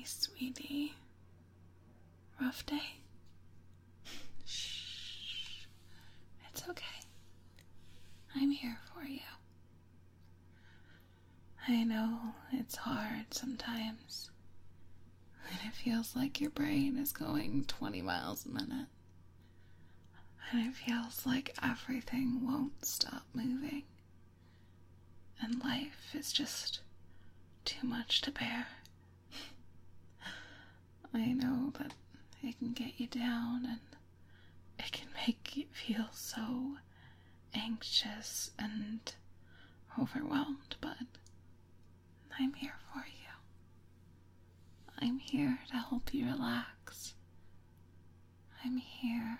Hey, sweetie. Rough day? Shh. It's okay. I'm here for you. I know it's hard sometimes. And it feels like your brain is going 20 miles a minute. And it feels like everything won't stop moving. And life is just too much to bear. I know that it can get you down and it can make you feel so anxious and overwhelmed, but I'm here for you. I'm here to help you relax. I'm here.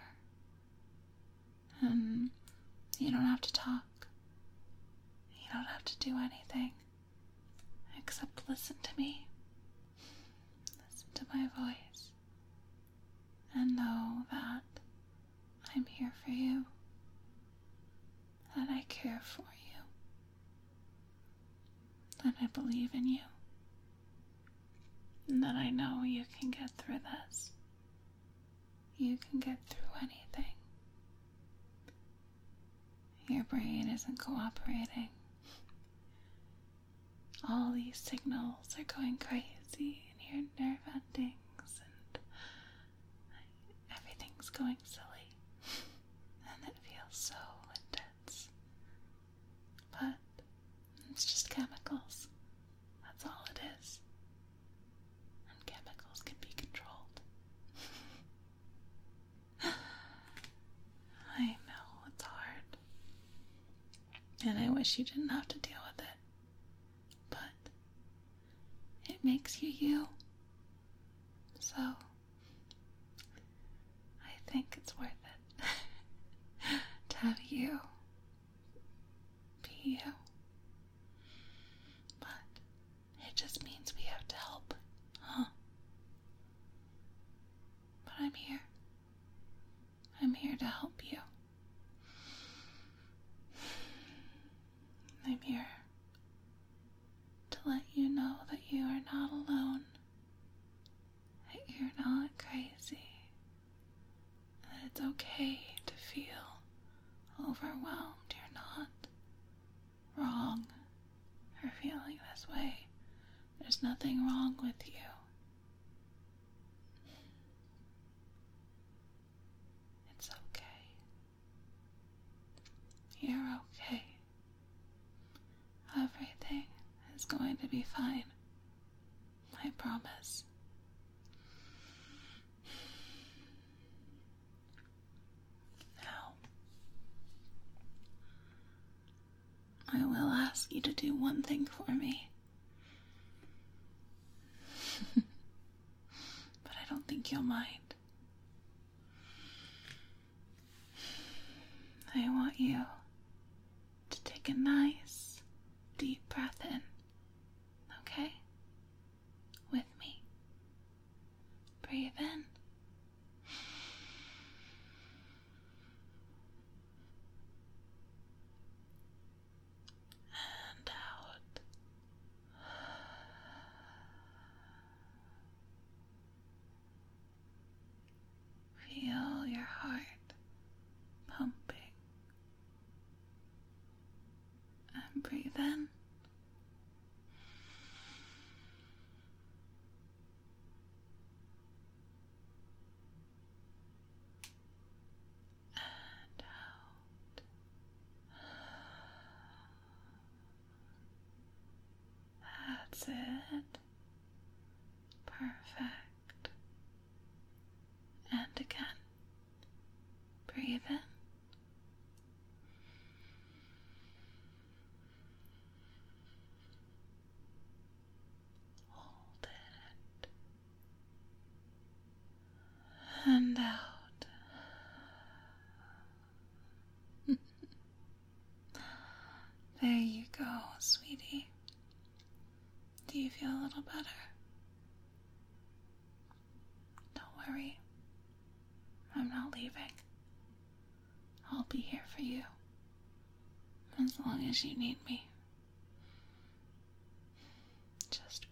And you don't have to talk. You don't have to do anything except listen to me. Listen to my voice. And know that I'm here for you. That I care for you. That I believe in you. And that I know you can get through this. You can get through anything. Your brain isn't cooperating. All these signals are going crazy and your nerve endings and everything's going silly. And it feels so intense. But it's just chemicals. That's all it is. And chemicals can be controlled. I know it's hard. And I wish you didn't have to deal with it. But it makes you you. So I think it's worth it to have you be you. But it just means we have to help, huh? But I'm here. I'm here to help you. I'm here to let you know that you are not alone, that you're not crazy, that it's okay to feel overwhelmed. You're not wrong for feeling this way. There's nothing wrong with you. It's okay. You're okay. Everything is going to be fine. I promise. Now, I will ask you to do one thing for me. But I don't think you'll mind. I want you to take a nice, deep breath in. Okay? With me. Breathe in. And out. Feel your heart pumping. And breathe in. And out. That's it. Perfect. And again. Breathe in. Hold it. And out. There you go, sweetie. Do you feel a little better? Don't worry. I'm not leaving. I'll be here for you. As long as you need me. Just